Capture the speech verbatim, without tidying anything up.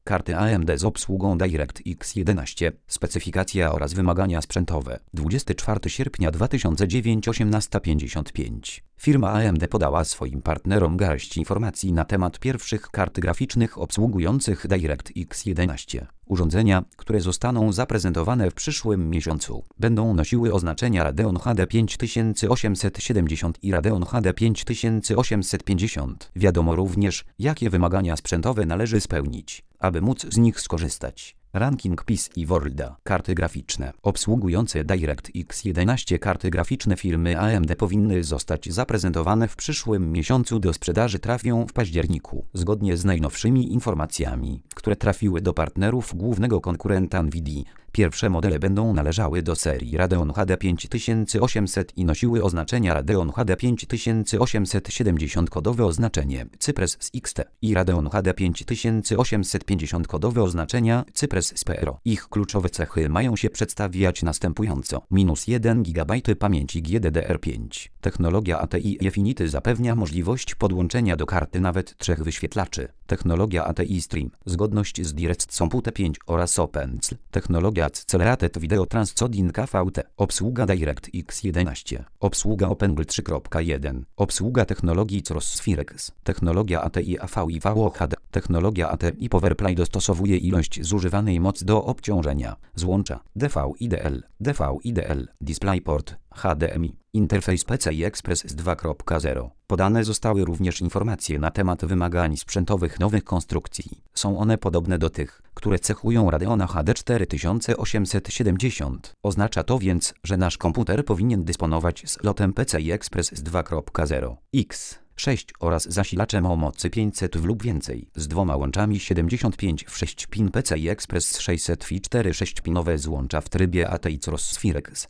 Karty A M D z obsługą DirectX jedenaście. Specyfikacja oraz wymagania sprzętowe. dwudziestego czwartego sierpnia dwa tysiące dziewiątego osiemnasta pięćdziesiąt pięć. Firma A M D podała swoim partnerom garść informacji na temat pierwszych kart graficznych obsługujących DirectX jedenaście. Urządzenia, które zostaną zaprezentowane w przyszłym miesiącu, będą nosiły oznaczenia Radeon H D pięć tysięcy osiemset siedemdziesiąt i Radeon H D pięć tysięcy osiemset pięćdziesiąt. Wiadomo również, jakie wymagania sprzętowe należy spełnić, aby móc z nich skorzystać. Ranking P C i Worlda. Karty graficzne obsługujące DirectX jedenaście. Karty graficzne firmy A M D powinny zostać zaprezentowane w przyszłym miesiącu. Do sprzedaży trafią w październiku. Zgodnie z najnowszymi informacjami, które trafiły do partnerów głównego konkurenta Nvidia, pierwsze modele będą należały do serii Radeon H D pięć tysięcy osiemset i nosiły oznaczenia Radeon H D pięć tysięcy osiemset siedemdziesiąt kodowe oznaczenie Cypress z X T i Radeon H D pięć tysięcy osiemset pięćdziesiąt kodowe oznaczenia Cypress z P R O. Ich kluczowe cechy mają się przedstawiać następująco. minus jeden gigabajt pamięci G D D R pięć. Technologia A T I Infinity zapewnia możliwość podłączenia do karty nawet trzech wyświetlaczy. Technologia A T I Stream. Zgodność z DirectX P pięć oraz OpenCL. Technologia Accelerated Video Transcoding K V T. Obsługa DirectX jedenaście. Obsługa OpenGL trzy kropka jeden. Obsługa technologii Crossfirex. Technologia A T I A V I V O H D. Technologia A T I PowerPlay dostosowuje ilość zużywanej mocy do obciążenia. Złącza D V I D L, D V I D L, DisplayPort, H D M I. Interfejs P C I Express z dwa kropka zero. Podane zostały również informacje na temat wymagań sprzętowych nowych konstrukcji. Są one podobne do tych, które cechują Radeona H D cztery tysiące osiemset siedemdziesiąt. Oznacza to więc, że nasz komputer powinien dysponować slotem P C I Express z dwa kropka zero X sześć oraz zasilaczem o mocy pięćset W lub więcej, z dwoma łączami siedemdziesiąt pięć w sześć pin P C I Express sześćset W i cztery sześciopinowe złącza w trybie A T I Crossfirex.